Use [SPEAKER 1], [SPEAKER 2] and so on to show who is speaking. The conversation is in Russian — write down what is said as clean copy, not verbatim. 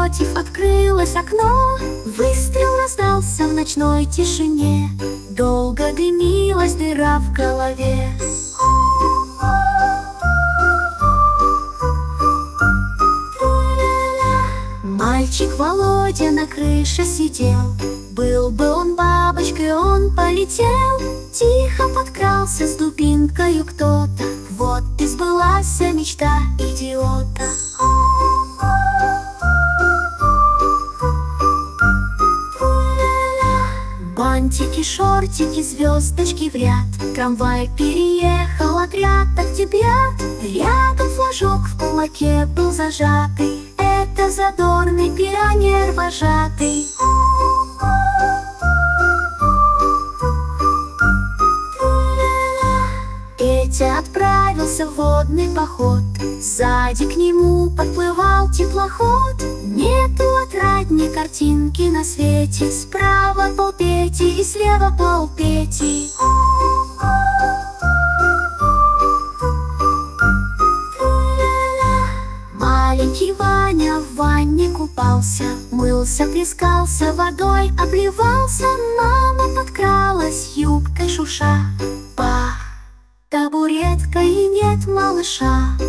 [SPEAKER 1] напротив открылось окно. Выстрел раздался в ночной тишине. Долго дымилась дыра в голове. Мальчик Володя на крыше сидел. Был бы он бабочкой, он полетел. Тихо подкрался с дубинкою кто-то. Вот и сбылась мечта идиота. Бантики, шортики, звездочки в ряд. Трамвай переехал отряд октябрят. Рядом флажок в кулаке был зажатый. Это задорный пионер-вожатый. Петя отправился в водный поход. Сзади к нему подплывал теплоход. Нету отрадней картинки на свете. Справа пол Пети и слева пол Пети. Маленький Ваня в ванне купался. Мылся, плескался, водой обливался. Мама подкралась, юбкой шуша. Бах! Табуретка и нет малыша.